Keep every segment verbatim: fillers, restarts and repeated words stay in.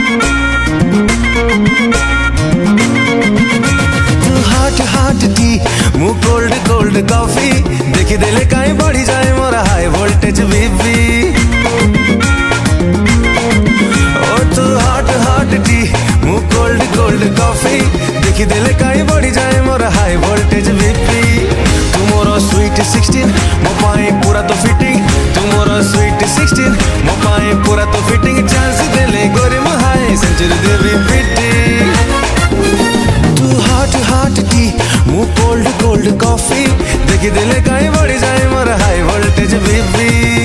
तू hot hot tea मु cold cold coffee देखी देले काई बढ़ी जाए मोरा हाई वोल्टेज बीपी। ओ तू हॉट हॉट टी मु कोल्ड कोल्ड कॉफी देखी देले काई बढ़ी जाए मोरा हाई वोल्टेज बीपी। तू मोर स्वीट सिक्सटीन मो पाए पूरा तो फिटिंग, तू मोर स्वीट सिक्सटीन मो पाए पूरा तो फिटिंग। चांस देले गोरी मो हाई सेंचुरी देवी पिटी। तू हॉट हॉट टी मु कोल्ड कोल्ड कॉफी देखी देले काई बढ़ी जाए मोर हाई वोल्टेज बीपी।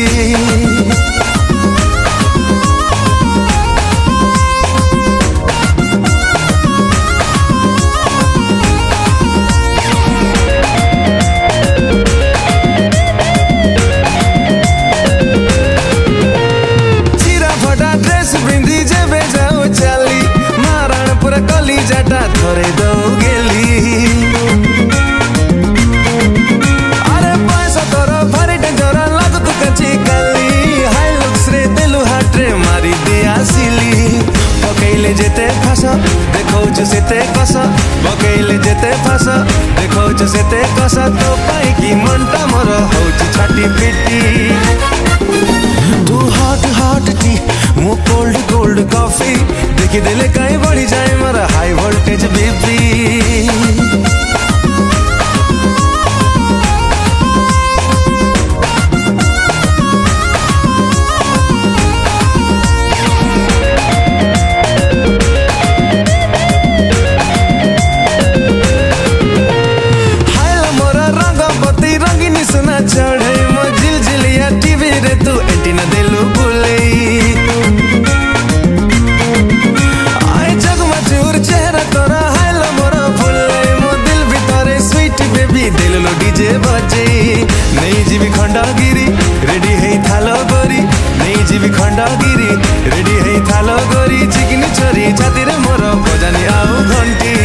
जाटा थोड़े दो गेली अरे पैसा तोरा भारी डेंजर लागो तू कच्ची गली। हाय लुक्स रे दिलु हाट रे मारी दिया सिली। पकैले जेते फस देखो जो सेते कस, पकैले जेते फस देखो जो सेते कस। तो पाई की मनटा मोर होची छाटी पिटी। तू हॉट हॉट टी मु कोल्ड कोल्ड कॉफी देखी देले काई बढ़ी जाए मोरा हाई वोल्टेज बीपी। हाय मोरा रंग बत्ती रंगीनी सुना चढ़े मो झिल झिलिया टीवी रे तू एंटीना देलु बुले। डीजे बजे नहीं जीवी खंडगिरी रेडी है थालो गोरी, नहीं जीवी खंडगिरी रेडी है थालो गोरी। चिकनी छोरी छाती रे मोर बजानी आउ घंटी।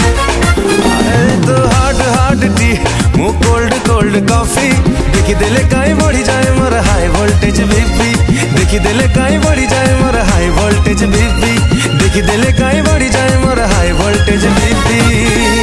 तो हॉट हॉट टी मु कोल्ड कोल्ड कॉफी देखी देले काई बढ़ी जाए मोर हाई वोल्टेज बीपी। देखी देले काई बढ़ी जाए मोर हाई वोल्टेज बीपी। देखी देले काई बढ़ी जाए मोर हाई वोल्टेज बीपी।